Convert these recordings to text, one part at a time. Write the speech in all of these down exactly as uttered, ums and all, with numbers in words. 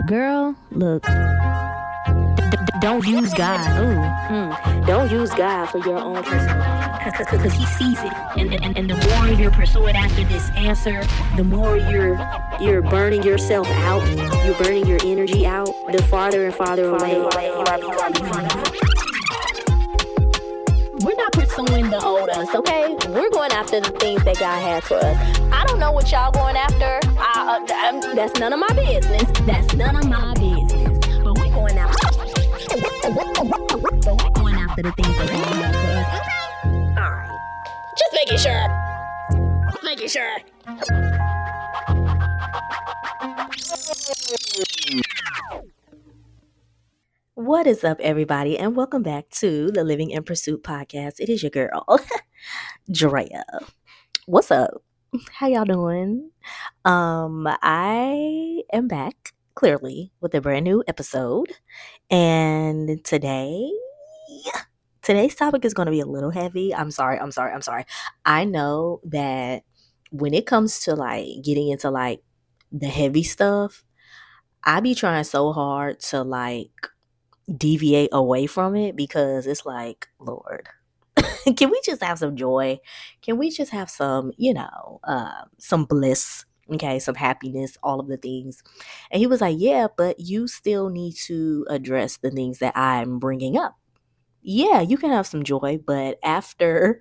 Girl, look, d- d- don't use God. Ooh, mm. Don't use God for your own personal, because He sees it, and, and and the more you're pursuing after this answer, the more you're you're burning yourself out, you're burning your energy out, the farther and farther away you are becoming. We're not pursuing the old us, okay? We're going after the things that God has for us. I don't know what y'all going after. I, uh, I'm, that's none of my business. That's none of my business. But we're going after. But we're going after the things that God has for us. Okay? All right. Just making sure. Just making sure. What is up, everybody, and welcome back to the Living in Pursuit podcast. It is your girl, Drea. What's up? How y'all doing? Um, I am back, clearly, with a brand new episode. And today, today's topic is going to be a little heavy. I'm sorry, I'm sorry, I'm sorry. I know that when it comes to, like, getting into, like, the heavy stuff, I be trying so hard to, like, deviate away from it because it's like, Lord, can we just have some joy? Can we just have some, you know, uh, some bliss? Okay, some happiness, all of the things. And he was like, yeah, but you still need to address the things that I'm bringing up. Yeah, you can have some joy, but after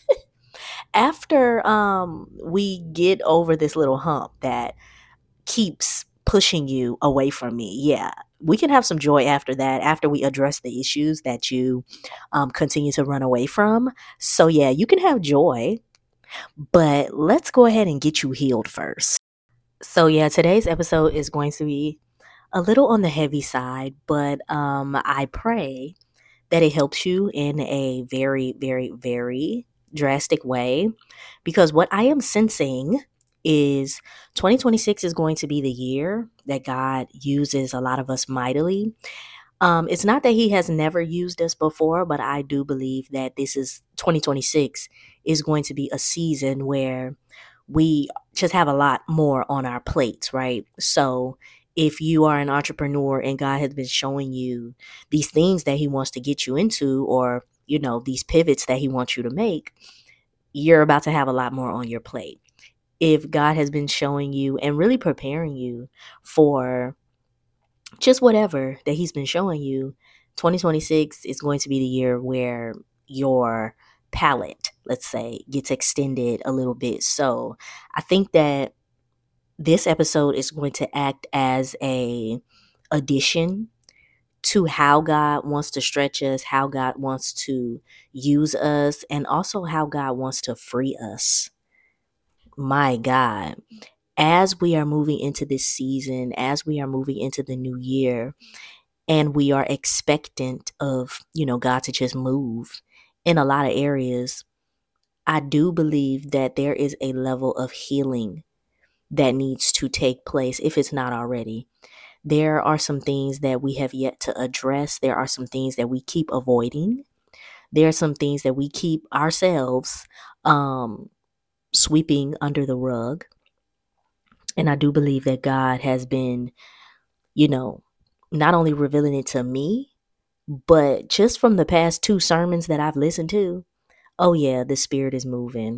after um we get over this little hump that keeps pushing you away from me, yeah, we can have some joy after that, after we address the issues that you um, continue to run away from. So yeah, you can have joy, but let's go ahead and get you healed first. So yeah, today's episode is going to be a little on the heavy side, but um, I pray that it helps you in a very, very, very drastic way, because what I am sensing is twenty twenty-six is going to be the year that God uses a lot of us mightily. Um, it's not that He has never used us before, but I do believe that this is twenty twenty-six is going to be a season where we just have a lot more on our plates, right? So if you are an entrepreneur and God has been showing you these things that He wants to get you into, or, you know, these pivots that He wants you to make, you're about to have a lot more on your plate. If God has been showing you and really preparing you for just whatever that He's been showing you, twenty twenty-six is going to be the year where your palette, let's say, gets extended a little bit. So I think that this episode is going to act as a addition to how God wants to stretch us, how God wants to use us, and also how God wants to free us. My God, as we are moving into this season, as we are moving into the new year, and we are expectant of, you know, God to just move in a lot of areas, I do believe that there is a level of healing that needs to take place if it's not already. There are some things that we have yet to address. There are some things that we keep avoiding. There are some things that we keep ourselves um, sweeping under the rug. And I do believe that God has been, you know, not only revealing it to me, but just from the past two sermons that I've listened to, oh yeah, the Spirit is moving.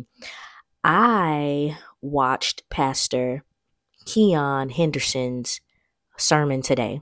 I watched Pastor Keon Henderson's sermon today,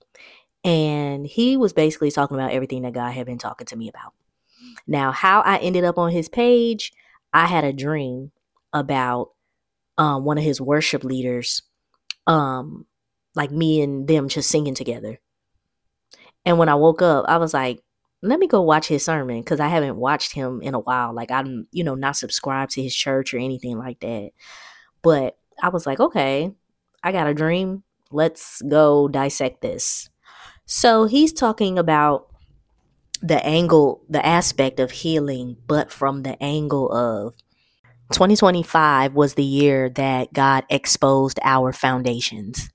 and he was basically talking about everything that God had been talking to me about. Now, how I ended up on his page, I had a dream about um, one of his worship leaders, um, like me and them just singing together. And when I woke up, I was like, let me go watch his sermon, because I haven't watched him in a while. Like, I'm, you know, not subscribed to his church or anything like that. But I was like, okay, I got a dream. Let's go dissect this. So he's talking about the angle, the aspect of healing, but from the angle of twenty twenty-five was the year that God exposed our foundations.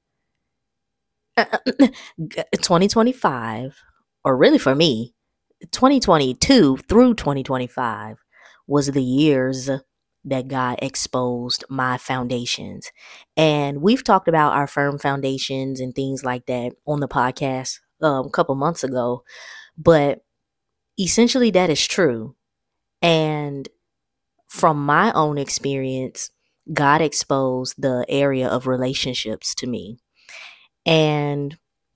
twenty twenty-five, or really for me, twenty twenty-two through twenty twenty-five was the years that God exposed my foundations. And we've talked about our firm foundations and things like that on the podcast um, a couple months ago. But essentially, that is true. And from my own experience, God exposed the area of relationships to me. And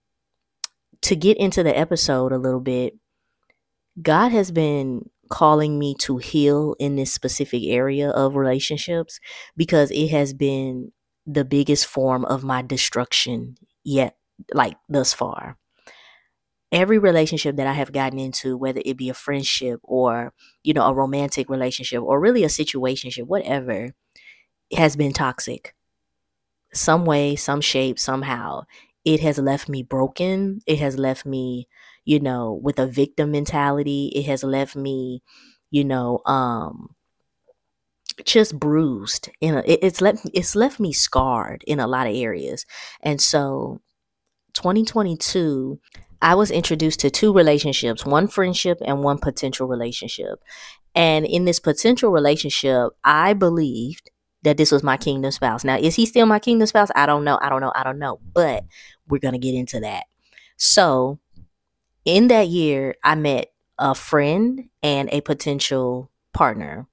to get into the episode a little bit, God has been calling me to heal in this specific area of relationships because it has been the biggest form of my destruction yet, like thus far. Every relationship that I have gotten into, whether it be a friendship or, you know, a romantic relationship or really a situationship, whatever, has been toxic. Some way, some shape, somehow. It has left me broken. It has left me, you know, with a victim mentality. It has left me, you know, um, just bruised. In a, it, it's left it's left me scarred in a lot of areas. And so, twenty twenty-two, I was introduced to two relationships, one friendship and one potential relationship. And in this potential relationship, I believed that this was my kingdom spouse. Now, is he still my kingdom spouse? I don't know. I don't know. I don't know. But we're going to get into that. So, in that year, I met a friend and a potential partner.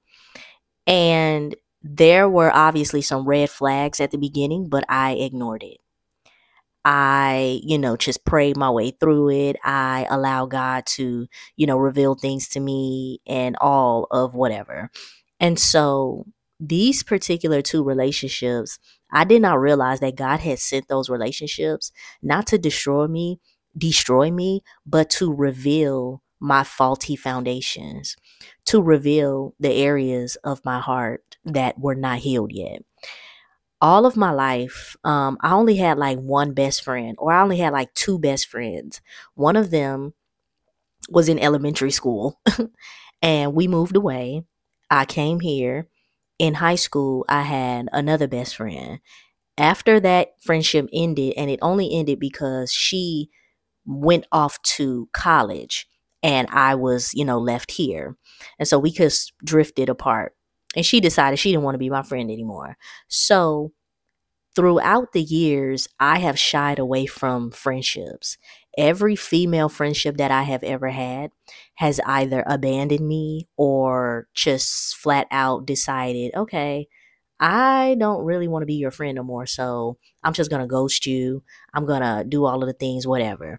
And there were obviously some red flags at the beginning, but I ignored it. I, you know, just prayed my way through it. I allow God to, you know, reveal things to me and all of whatever. And so these particular two relationships, I did not realize that God had sent those relationships not to destroy me, destroy me, but to reveal my faulty foundations, to reveal the areas of my heart that were not healed yet. All of my life, um, I only had like one best friend, or I only had like two best friends. One of them was in elementary school, and we moved away. I came here. In high school, I had another best friend. After that friendship ended, and it only ended because she went off to college and I was, you know, left here. And so we just drifted apart. And she decided she didn't want to be my friend anymore. So throughout the years, I have shied away from friendships. Every female friendship that I have ever had has either abandoned me or just flat out decided, okay, I don't really want to be your friend no more. So I'm just going to ghost you. I'm going to do all of the things, whatever.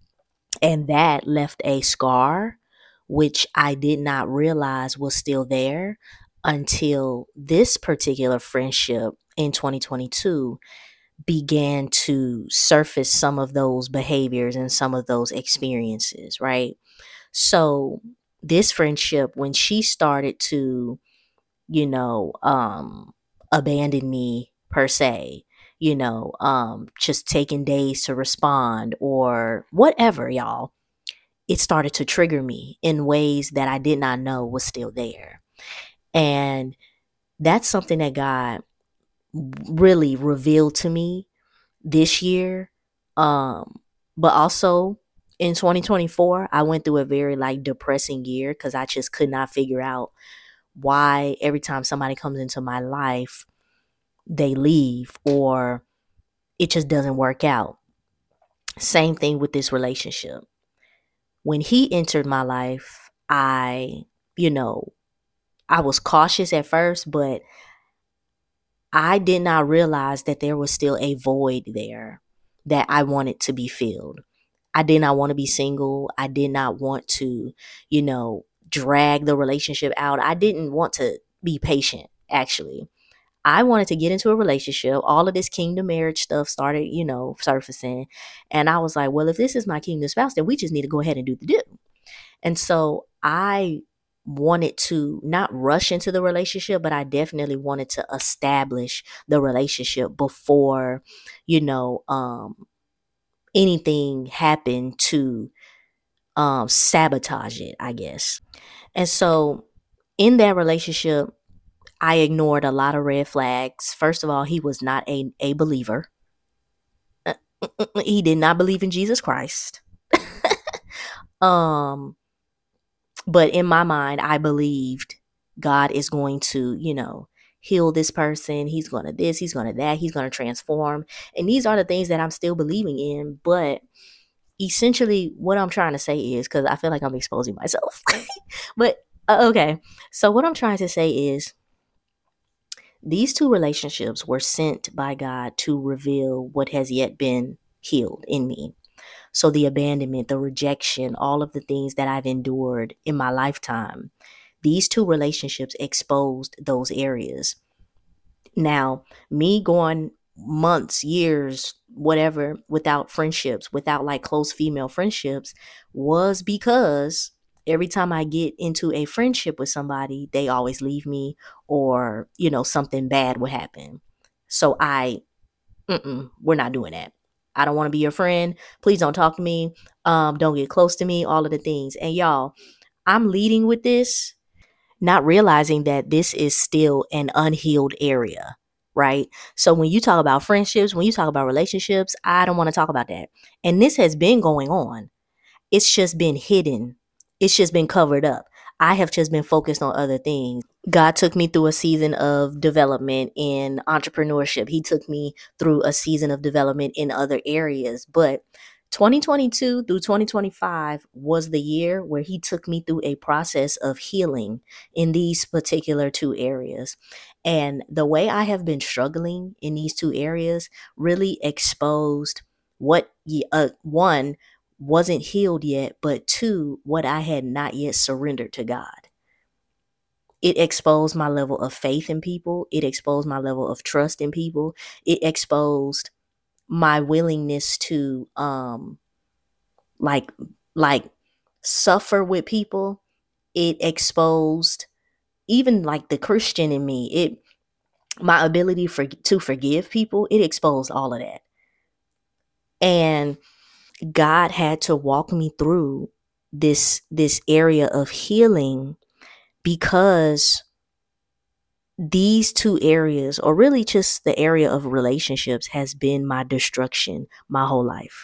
And that left a scar, which I did not realize was still there until this particular friendship in twenty twenty-two began to surface some of those behaviors and some of those experiences, right? So, this friendship, when she started to, you know, um, abandon me per se, you know, um, just taking days to respond or whatever, y'all, it started to trigger me in ways that I did not know was still there. And that's something that God really revealed to me this year. Um, but also in twenty twenty-four, I went through a very like depressing year because I just could not figure out why every time somebody comes into my life, they leave or it just doesn't work out. Same thing with this relationship. When he entered my life, I, you know, I was cautious at first, but I did not realize that there was still a void there that I wanted to be filled. I did not want to be single. I did not want to, you know, drag the relationship out. I didn't want to be patient, actually. I wanted to get into a relationship. All of this kingdom marriage stuff started, you know, surfacing. And I was like, well, if this is my kingdom spouse, then we just need to go ahead and do the do. And so I wanted to not rush into the relationship, but I definitely wanted to establish the relationship before, you know, um, anything happened to um, sabotage it, I guess. And so in that relationship, I ignored a lot of red flags. First of all, he was not a, a believer. Uh, He did not believe in Jesus Christ. um, but in my mind, I believed God is going to, you know, heal this person. He's going to this, he's going to that, he's going to transform. And these are the things that I'm still believing in. But essentially, what I'm trying to say is, because I feel like I'm exposing myself. but uh, okay. So, what I'm trying to say is, these two relationships were sent by God to reveal what has yet been healed in me. So, the abandonment, the rejection, all of the things that I've endured in my lifetime, these two relationships exposed those areas. Now, me going months, years, whatever, without friendships, without like close female friendships, was because every time I get into a friendship with somebody, they always leave me, or, you know, something bad would happen. So I, mm-mm, we're not doing that. I don't want to be your friend. Please don't talk to me. Um, don't get close to me, all of the things. And y'all, I'm leading with this, not realizing that this is still an unhealed area, right? So when you talk about friendships, when you talk about relationships, I don't want to talk about that. And this has been going on. It's just been hidden. It's just been covered up. I have just been focused on other things. God took me through a season of development in entrepreneurship. He took me through a season of development in other areas. But twenty twenty-two through twenty twenty-five was the year where he took me through a process of healing in these particular two areas. And the way I have been struggling in these two areas really exposed what, uh, one, wasn't healed yet, but two, what I had not yet surrendered to God. It exposed my level of faith in people. It exposed my level of trust in people. It exposed my willingness to um like like suffer with people. It exposed even like the Christian in me. It my ability for to forgive people. It exposed all of that. And God had to walk me through this this area of healing, because these two areas, or really just the area of relationships, has been my destruction my whole life.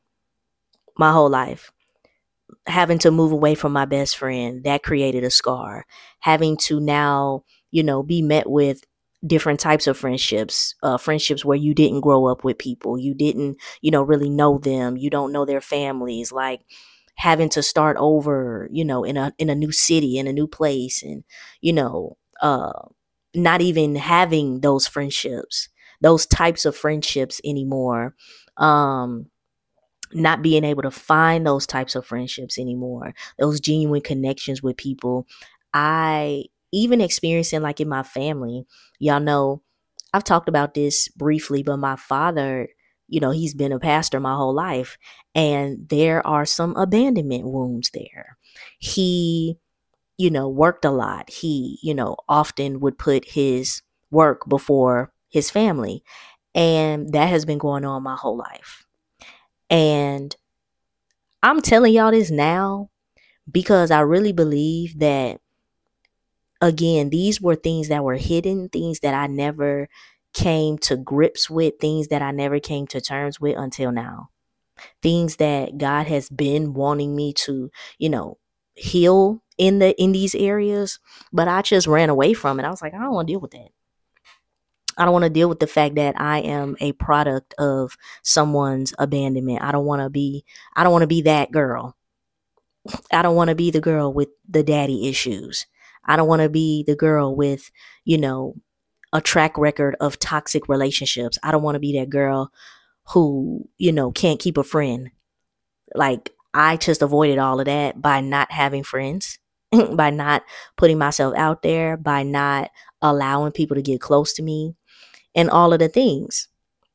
My whole life. Having to move away from my best friend, that created a scar. Having to now, you know, be met with different types of friendships, uh, friendships where you didn't grow up with people, you didn't, you know, really know them, you don't know their families, like having to start over, you know, in a in a new city, in a new place, and you know, uh, not even having those friendships, those types of friendships anymore. Um, not being able to find those types of friendships anymore, those genuine connections with people. I even experiencing like in my family, y'all know, I've talked about this briefly, but my father, you know, he's been a pastor my whole life, and there are some abandonment wounds there. He, you know, worked a lot. He, you know, often would put his work before his family. And that has been going on my whole life. And I'm telling y'all this now because I really believe that, again, these were things that were hidden, things that I never came to grips with, things that I never came to terms with until now. Things that God has been wanting me to, you know, heal in the in these areas, but I just ran away from it. I was like, I don't want to deal with that. I don't want to deal with the fact that I am a product of someone's abandonment. I don't want to be I don't want to be that girl. I don't want to be the girl with the daddy issues. I don't want to be the girl with, you know, a track record of toxic relationships. I don't want to be that girl who, you know, can't keep a friend. Like, I just avoided all of that by not having friends, by not putting myself out there, by not allowing people to get close to me, and all of the things.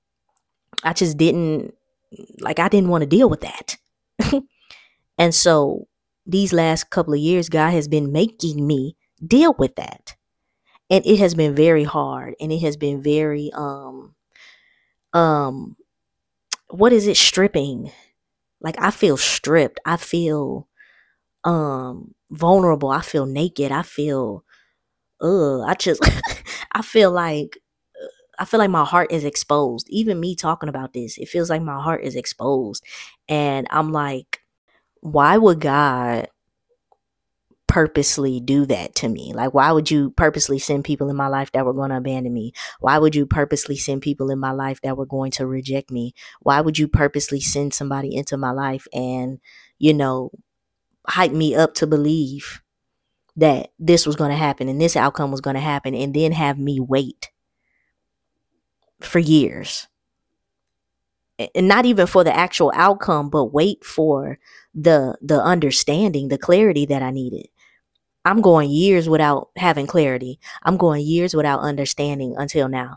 I just didn't, like, I didn't want to deal with that. And so these last couple of years, God has been making me deal with that. And it has been very hard, and it has been very um um what is it, stripping. Like, I feel stripped. I feel um vulnerable. I feel naked. I feel uh I just I feel like I feel like my heart is exposed. Even me talking about this, it feels like my heart is exposed. And I'm like, why would God purposely do that to me? Like, why would you purposely send people in my life that were going to abandon me? Why would you purposely send people in my life that were going to reject me? Why would you purposely send somebody into my life and, you know, hype me up to believe that this was going to happen and this outcome was going to happen, and then have me wait for years? And not even for the actual outcome, but wait for the the understanding, the clarity that I needed. I'm going years without having clarity. I'm going years without understanding until now.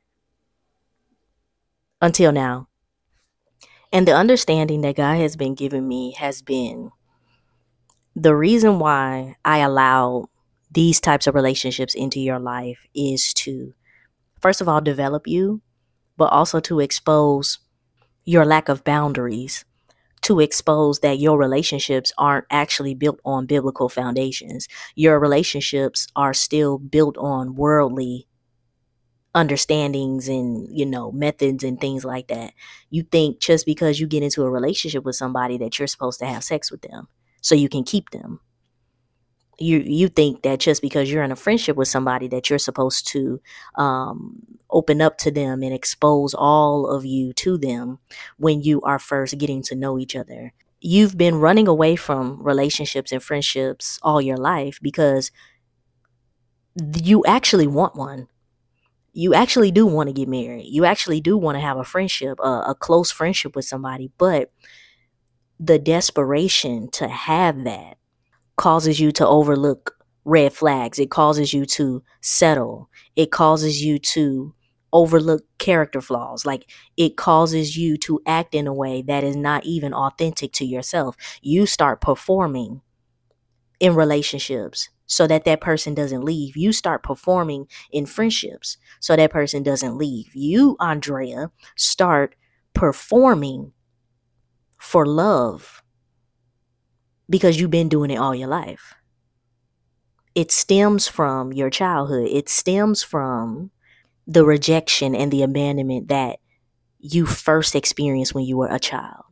Until now. And the understanding that God has been giving me has been the reason why I allow these types of relationships into your life is to, first of all, develop you, but also to expose your lack of boundaries, to expose that your relationships aren't actually built on biblical foundations. Your relationships are still built on worldly understandings and, you know, methods and things like that. You think just because you get into a relationship with somebody that you're supposed to have sex with them so you can keep them. You you think that just because you're in a friendship with somebody that you're supposed to um, open up to them and expose all of you to them when you are first getting to know each other. You've been running away from relationships and friendships all your life because you actually want one. You actually do want to get married. You actually do want to have a friendship, a, a close friendship with somebody. But the desperation to have that causes you to overlook red flags. It causes you to settle. It causes you to overlook character flaws. Like, it causes you to act in a way that is not even authentic to yourself. You start performing in relationships so that that person doesn't leave. You start performing in friendships so that person doesn't leave. You, Andrea, start performing for love because you've been doing it all your life. It stems from your childhood. It stems from the rejection and the abandonment that you first experienced when you were a child.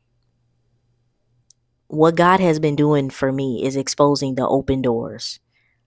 What God has been doing for me is exposing the open doors.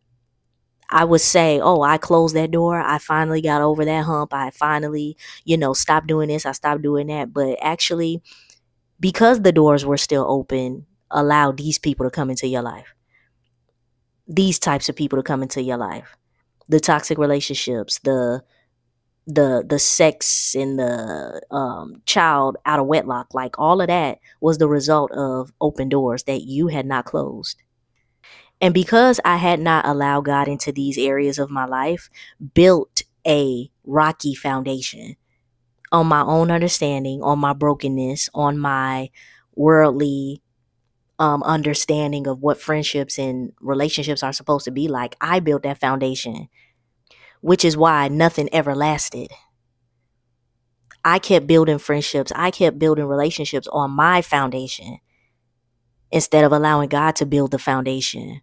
I would say, oh, I closed that door. I finally got over that hump. I finally, you know, stopped doing this. I stopped doing that. But actually, because the doors were still open, allow these people to come into your life. These types of people to come into your life. The toxic relationships, the the the sex and the um, child out of wedlock, like all of that was the result of open doors that you had not closed. And because I had not allowed God into these areas of my life, built a rocky foundation on my own understanding, on my brokenness, on my worldly um, understanding of what friendships and relationships are supposed to be like. I built that foundation, which is why nothing ever lasted. I kept building friendships. I kept building relationships on my foundation instead of allowing God to build the foundation,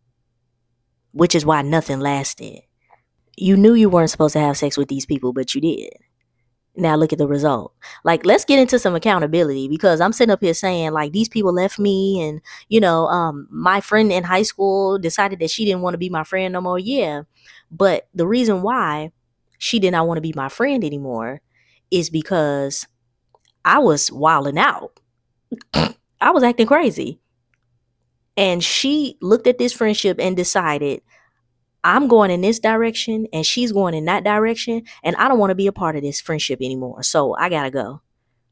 which is why nothing lasted. You knew you weren't supposed to have sex with these people, but you did. Now look at the result. Like, let's get into some accountability, because I'm sitting up here saying, like, these people left me, and, you know, um, my friend in high school decided that she didn't want to be my friend no more. Yeah. But the reason why she did not want to be my friend anymore is because I was wilding out. I was acting crazy. And she looked at this friendship and decided, I'm going in this direction and she's going in that direction, and I don't want to be a part of this friendship anymore. So I got to go.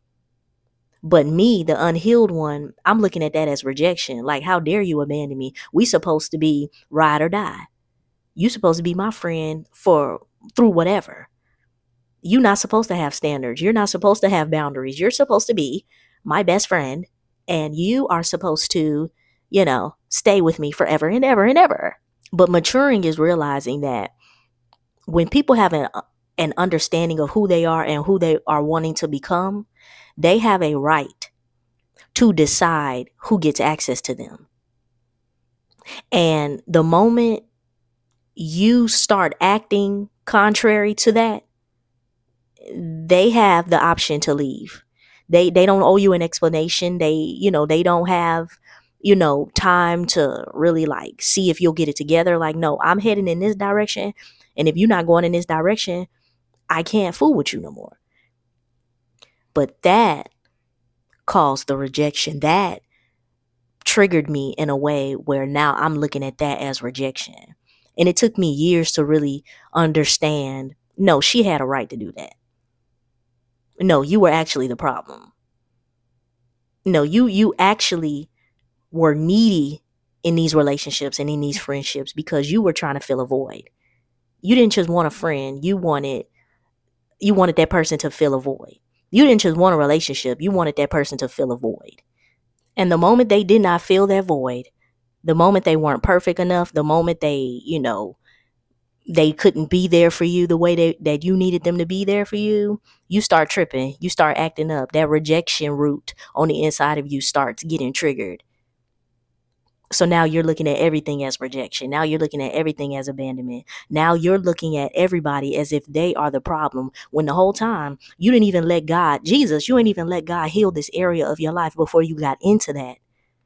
But me, the unhealed one, I'm looking at that as rejection. Like, how dare you abandon me? We supposed to be ride or die. You supposed to be my friend for through whatever. You're not supposed to have standards. You're not supposed to have boundaries. You're supposed to be my best friend, and you are supposed to, you know, stay with me forever and ever and ever. But maturing is realizing that when people have an, an understanding of who they are and who they are wanting to become, they have a right to decide who gets access to them. And the moment you start acting contrary to that, they have the option to leave. They they don't owe you an explanation. They, you know, they don't have you know, time to really like see if you'll get it together. Like, no, I'm heading in this direction. And if you're not going in this direction, I can't fool with you no more. But that caused the rejection. That triggered me in a way where now I'm looking at that as rejection. And it took me years to really understand, no, she had a right to do that. No, you were actually the problem. No, you you actually were needy in these relationships and in these friendships because you were trying to fill a void. You didn't just want a friend, you wanted you wanted that person to fill a void. You didn't just want a relationship, you wanted that person to fill a void. And the moment they did not fill that void, the moment they weren't perfect enough, the moment they, you know, they couldn't be there for you the way they, that you needed them to be there for you, you start tripping, you start acting up. That rejection root on the inside of you starts getting triggered. So now you're looking at everything as rejection. Now you're looking at everything as abandonment. Now you're looking at everybody as if they are the problem, when the whole time you didn't even let God, Jesus, you ain't even let God heal this area of your life before you got into that.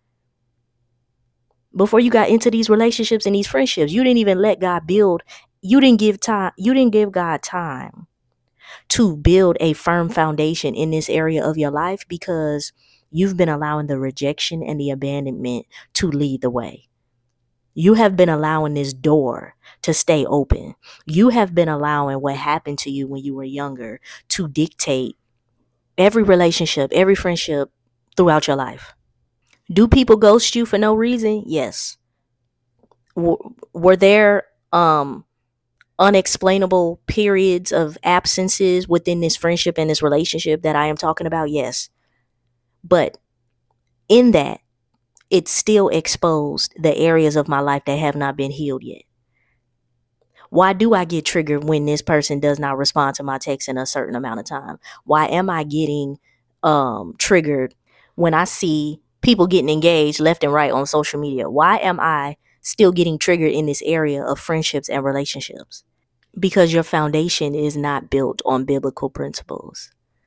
Before you got into these relationships and these friendships, you didn't even let God build. You didn't give time. You didn't give God time to build a firm foundation in this area of your life because you've been allowing the rejection and the abandonment to lead the way. You have been allowing this door to stay open. You have been allowing what happened to you when you were younger to dictate every relationship, every friendship throughout your life. Do people ghost you for no reason? Yes. W- were there um unexplainable periods of absences within this friendship and this relationship that I am talking about? Yes. But in that, it still exposed the areas of my life that have not been healed yet. Why do I get triggered when this person does not respond to my text in a certain amount of time? Why am I getting um, triggered when I see people getting engaged left and right on social media? Why am I still getting triggered in this area of friendships and relationships? Because your foundation is not built on biblical principles.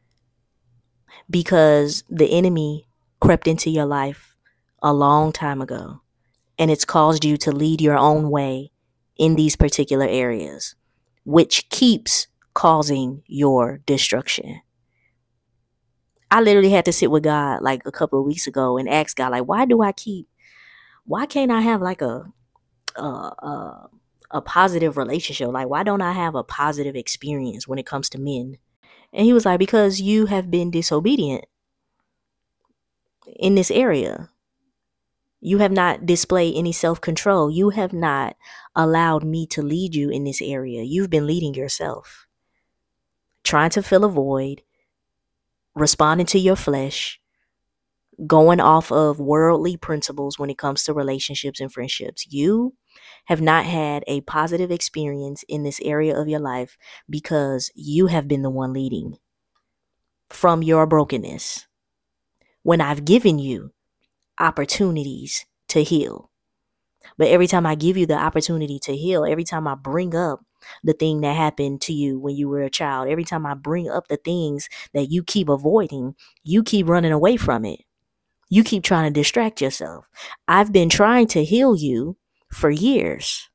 Because the enemy crept into your life a long time ago, and it's caused you to lead your own way in these particular areas, which keeps causing your destruction. I literally had to sit with God like a couple of weeks ago and ask God, like, why do I keep, why can't I have like a, a, a, a positive relationship? Like, why don't I have a positive experience when it comes to men? And he was like, because you have been disobedient in this area. You have not displayed any self-control. You have not allowed me to lead you in this area. You've been leading yourself, trying to fill a void, responding to your flesh, going off of worldly principles when it comes to relationships and friendships. You have not had a positive experience in this area of your life because you have been the one leading from your brokenness when I've given you opportunities to heal. But every time I give you the opportunity to heal, every time I bring up the thing that happened to you when you were a child, every time I bring up the things that you keep avoiding, you keep running away from it. You keep trying to distract yourself. I've been trying to heal you for years.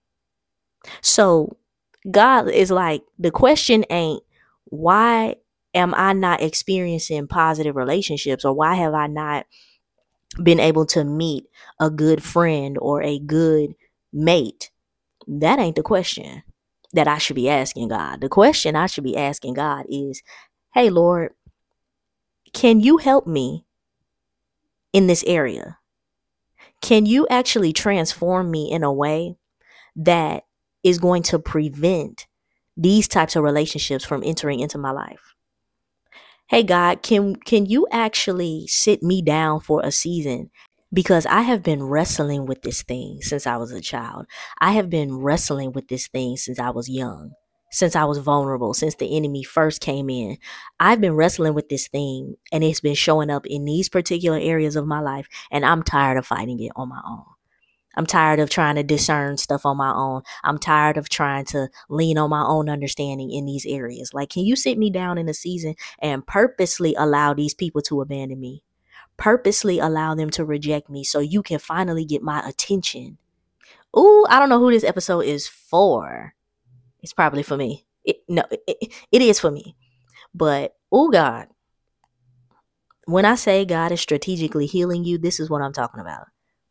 So God is like, the question ain't, why am I not experiencing positive relationships, or why have I not been able to meet a good friend or a good mate? That ain't the question that I should be asking God. The question I should be asking God is, hey, Lord, can you help me in this area? Can you actually transform me in a way that is going to prevent these types of relationships from entering into my life? Hey, God, can can you actually sit me down for a season? Because I have been wrestling with this thing since I was a child. I have been wrestling with this thing since I was young, since I was vulnerable, since the enemy first came in. I've been wrestling with this thing, and it's been showing up in these particular areas of my life, and I'm tired of fighting it on my own. I'm tired of trying to discern stuff on my own. I'm tired of trying to lean on my own understanding in these areas. Like, can you sit me down in a season and purposely allow these people to abandon me? Purposely allow them to reject me so you can finally get my attention. Ooh, I don't know who this episode is for. It's probably for me. It, no, it, it is for me. But, oh God, when I say God is strategically healing you, this is what I'm talking about.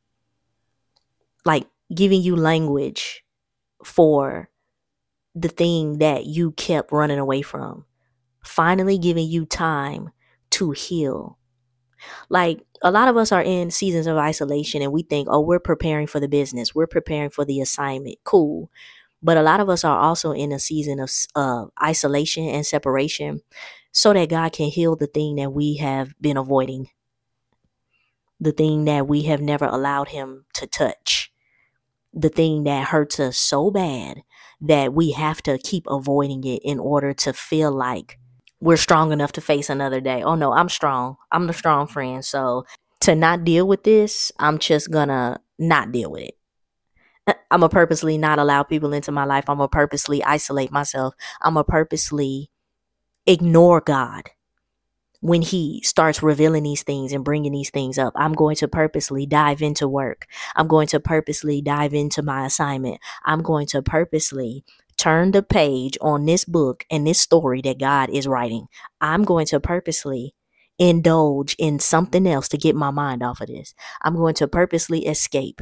Like giving you language for the thing that you kept running away from. Finally giving you time to heal. Like a lot of us are in seasons of isolation and we think, oh, we're preparing for the business. We're preparing for the assignment. Cool. But a lot of us are also in a season of uh, isolation and separation so that God can heal the thing that we have been avoiding, the thing that we have never allowed him to touch, the thing that hurts us so bad that we have to keep avoiding it in order to feel like we're strong enough to face another day. Oh no, I'm strong. I'm the strong friend. So to not deal with this, I'm just gonna not deal with it. I'm gonna purposely not allow people into my life. I'm gonna purposely isolate myself. I'm gonna purposely ignore God when he starts revealing these things and bringing these things up. I'm going to purposely dive into work. I'm going to purposely dive into my assignment. I'm going to purposely turn the page on this book and this story that God is writing. I'm going to purposely indulge in something else to get my mind off of this. I'm going to purposely escape.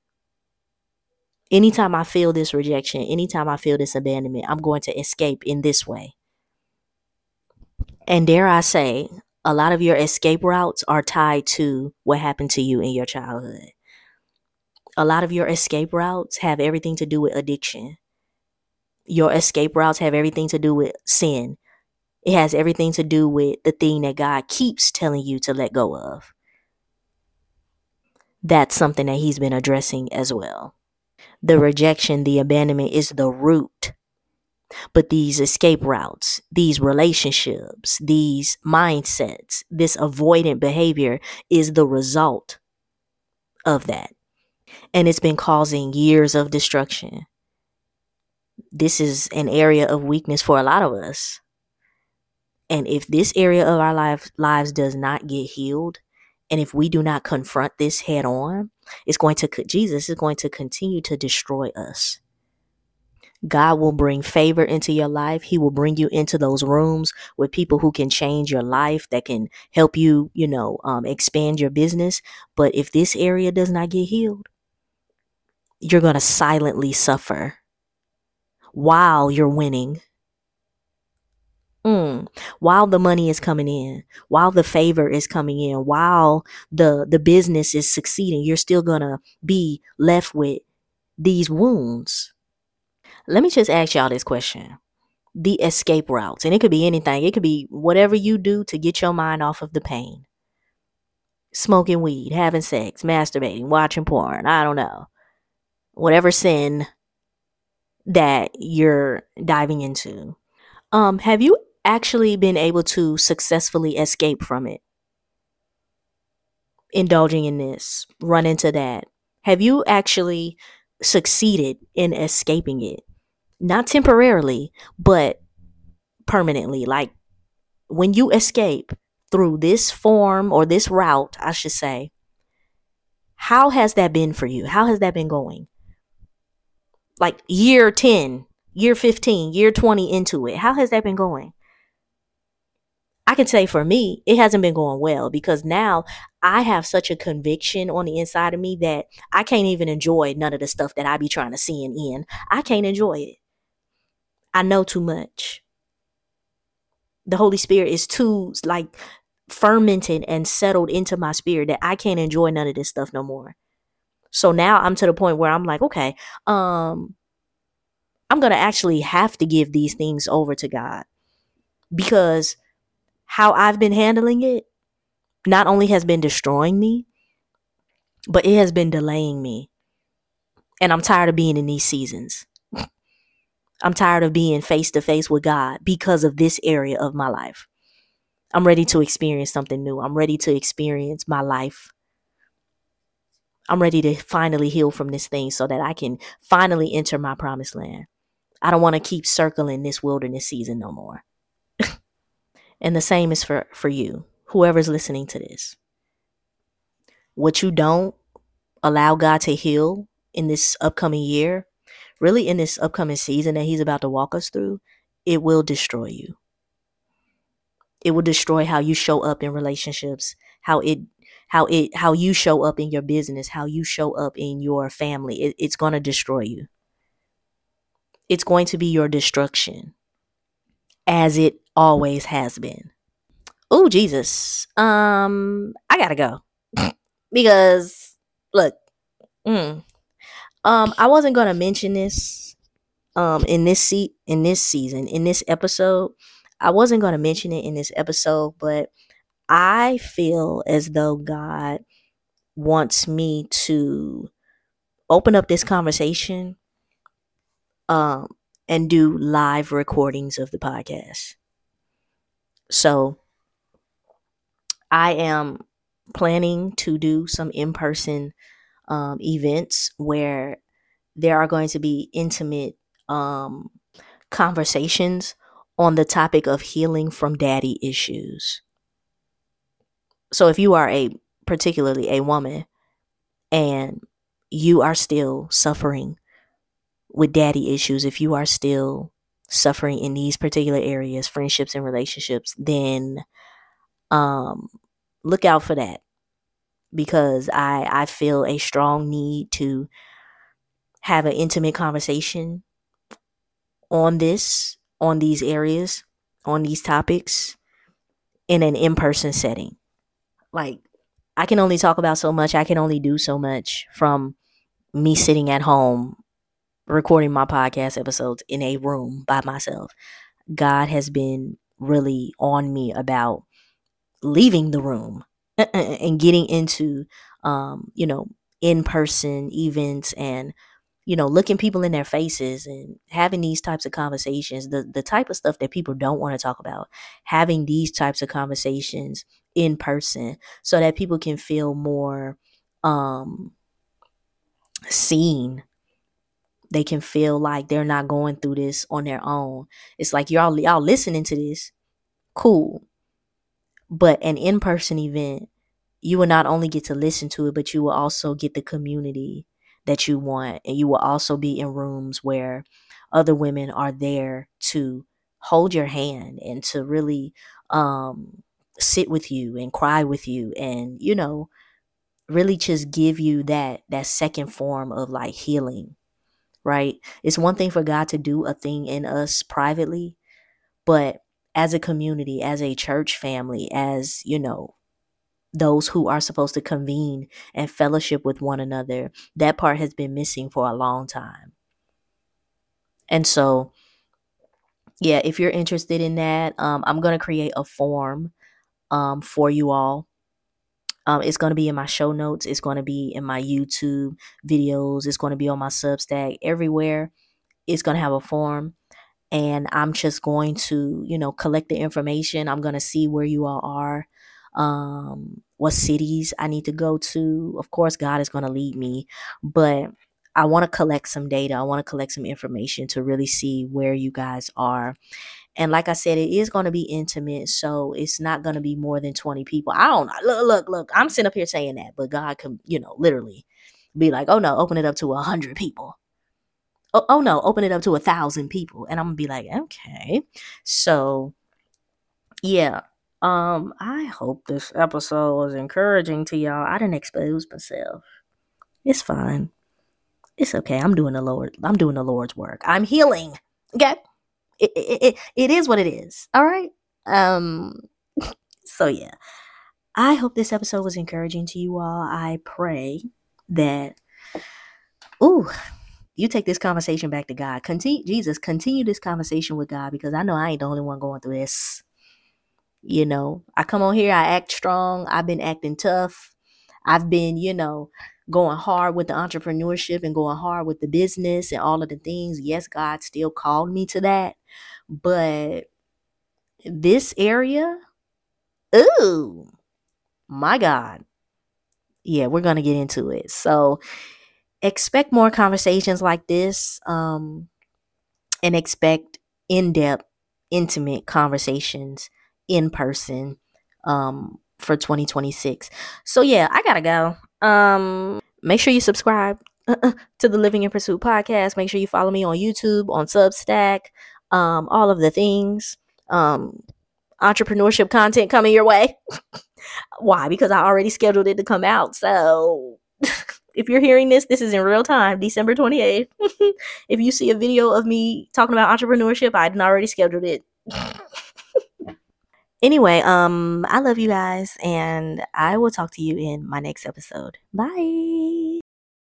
Anytime I feel this rejection, anytime I feel this abandonment, I'm going to escape in this way. And dare I say, a lot of your escape routes are tied to what happened to you in your childhood. A lot of your escape routes have everything to do with addiction. Your escape routes have everything to do with sin. It has everything to do with the thing that God keeps telling you to let go of. That's something that he's been addressing as well. The rejection, the abandonment is the root. But these escape routes, these relationships, these mindsets, this avoidant behavior is the result of that. And it's been causing years of destruction. This is an area of weakness for a lot of us. And if this area of our life, lives does not get healed, and if we do not confront this head on, it's going to, Jesus is going to continue to destroy us. God will bring favor into your life. He will bring you into those rooms with people who can change your life, that can help you, you know, um, expand your business. But if this area does not get healed, you're going to silently suffer while you're winning. Mm. While the money is coming in, while the favor is coming in, while the, the business is succeeding, you're still going to be left with these wounds. Let me just ask y'all this question. The escape routes, and it could be anything. It could be whatever you do to get your mind off of the pain. Smoking weed, having sex, masturbating, watching porn, I don't know. Whatever sin that you're diving into. Um, have you actually been able to successfully escape from it? Indulging in this, run into that. Have you actually succeeded in escaping it? Not temporarily, but permanently. Like when you escape through this form or this route, I should say, how has that been for you? How has that been going? Like year ten, year fifteen, year twenty into it. How has that been going? I can say for me, it hasn't been going well because now I have such a conviction on the inside of me that I can't even enjoy none of the stuff that I be trying to sin in. I can't enjoy it. I know too much. The Holy Spirit is too like fermented and settled into my spirit that I can't enjoy none of this stuff no more. So now I'm to the point where I'm like, okay, um, I'm going to actually have to give these things over to God, because how I've been handling it not only has been destroying me, but it has been delaying me. And I'm tired of being in these seasons. I'm tired of being face to face with God because of this area of my life. I'm ready to experience something new. I'm ready to experience my life. I'm ready to finally heal from this thing so that I can finally enter my promised land. I don't want to keep circling this wilderness season no more. And the same is for, for you, whoever's listening to this. what you don't allow God to heal in this upcoming year, really in this upcoming season that he's about to walk us through, it will destroy you. It will destroy how you show up in relationships, how it how it how you show up in your business, how you show up in your family. It, it's going to destroy you. It's going to be your destruction, as it always has been. Oh, Jesus. Um, I gotta go. Because look, mm, um, I wasn't gonna mention this um in this seat in this season, in this episode. I wasn't gonna mention it in this episode, but I feel as though God wants me to open up this conversation um and do live recordings of the podcast. So I am planning to do some in-person um, events where there are going to be intimate um, conversations on the topic of healing from daddy issues. So if you are a particularly a woman and you are still suffering with daddy issues, if you are still suffering in these particular areas, friendships and relationships, then um, look out for that, because I, I feel a strong need to have an intimate conversation on this, on these areas, on these topics in an in-person setting. Like, I can only talk about so much. I can only do so much from me sitting at home recording my podcast episodes in a room by myself. God has been really on me about leaving the room and getting into, um, you know, in-person events and, you know, looking people in their faces and having these types of conversations, the, the type of stuff that people don't want to talk about, having these types of conversations in person so that people can feel more um, seen. They can feel like they're not going through this on their own. It's like y'all, y'all listening to this, cool. But an in-person event, you will not only get to listen to it, but you will also get the community that you want. And you will also be in rooms where other women are there to hold your hand and to really um, sit with you and cry with you and, you know, really just give you that that second form of like healing, right? It's one thing for God to do a thing in us privately, but as a community, as a church family, as, you know, those who are supposed to convene and fellowship with one another, that part has been missing for a long time. And so, yeah, if you're interested in that, um, I'm going to create a form um, for you all. Um, it's going to be in my show notes. It's going to be in my YouTube videos. It's going to be on my Substack. Everywhere, it's going to have a form. And I'm just going to, you know, collect the information. I'm going to see where you all are, um, what cities I need to go to. Of course, God is going to lead me, but I want to collect some data. I want to collect some information to really see where you guys are. And like I said, it is going to be intimate, so it's not going to be more than twenty people. I don't know. Look, look, look. I'm sitting up here saying that, but God can, you know, literally be like, oh no, open it up to a hundred people. Oh, oh no, open it up to a thousand people. And I'm gonna be like, okay. So yeah. Um, I hope this episode was encouraging to y'all. I didn't expose myself. It's fine. It's okay. I'm doing the Lord. I'm doing the Lord's work. I'm healing. Okay. It, it, it, it is what it is. All right. Um, so yeah. I hope this episode was encouraging to you all. I pray that, ooh, you take this conversation back to God. Continue, Jesus, continue this conversation with God, because I know I ain't the only one going through this. You know, I come on here, I act strong. I've been acting tough. I've been, you know, going hard with the entrepreneurship and going hard with the business and all of the things. Yes, God still called me to that. But this area, ooh, my God. Yeah, we're going to get into it. So expect more conversations like this. Um, and expect in-depth, intimate conversations in person um, for twenty twenty-six. So yeah, I gotta go. Um, make sure you subscribe uh, to the Living in Pursuit podcast. Make sure you follow me on YouTube, on Substack, um, all of the things. Um, entrepreneurship content coming your way. Why? Because I already scheduled it to come out. So if you're hearing this, this is in real time, December twenty-eighth. If you see a video of me talking about entrepreneurship, I didn't already scheduled it. Anyway, um, I love you guys, and I will talk to you in my next episode. Bye.